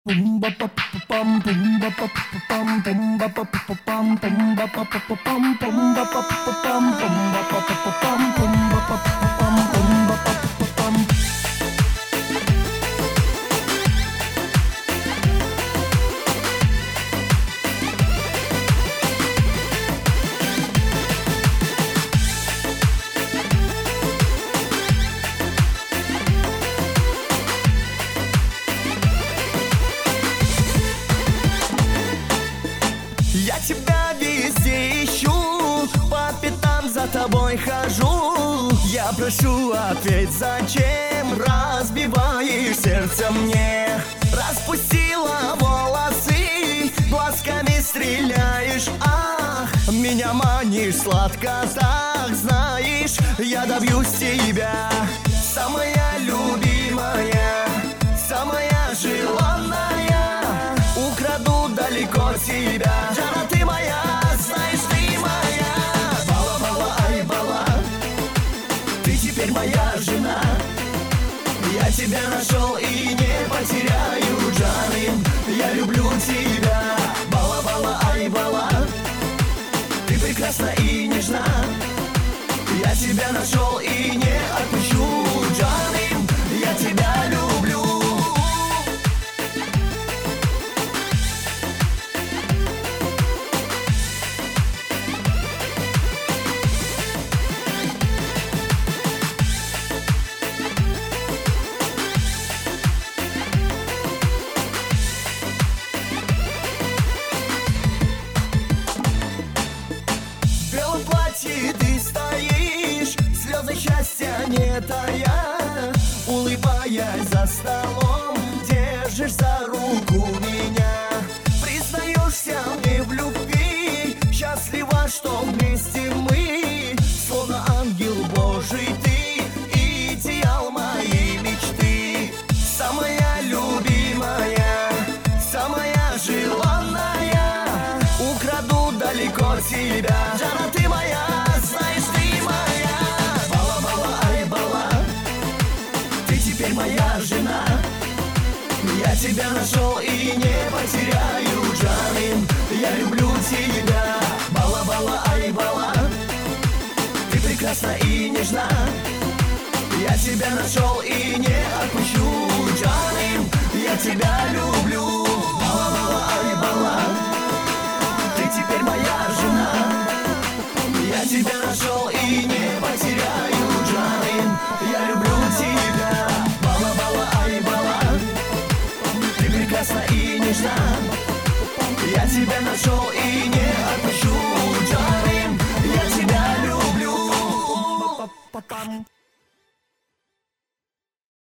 Я тебя везде ищу, по пятам за тобой хожу. Я прошу, ответь, зачем разбиваешь сердце мне? Распустила волосы, глазками стреляешь, ах. Меня манишь сладко, так знаешь, я добьюсь тебя. Самая любимая, самая желанная, украду далеко тебя. Жара, ты моя, знаешь, ты моя. Бала-бала, ай, бала, ты теперь моя жена. Я тебя нашел и не потеряю, Джаним, я люблю тебя. Бала-бала, ай, бала, ты прекрасна и нежна. Я тебя нашел и не отпущу, Джаним, я тебя люблю. В белом платье ты стоишь, слезы счастья не тая, улыбаясь за столом, держишь за руку меня. Признаешься мне в любви, счастлива, что вместе мы. Словно ангел Божий ты, идеал моей мечты. Самая любимая, самая желанная, украду далеко тебя. Жара, ты моя, знаешь, ты моя. Бала-бала, ай, бала, ты теперь моя жена. Я тебя нашел и не потеряю, Джаним, я люблю тебя. Бала-бала, ай, бала, ты прекрасна и нежна. Я тебя нашел и не отпущу, Джаним, я тебя люблю. Бала-бала, ай, бала, ты теперь моя жена. Я тебя нашел и не потеряю, Джаним, я люблю тебя. Бала-бала, ай, бала, ты прекрасна и нежна. Я тебя нашел и не отпущу, Джаним, я тебя люблю.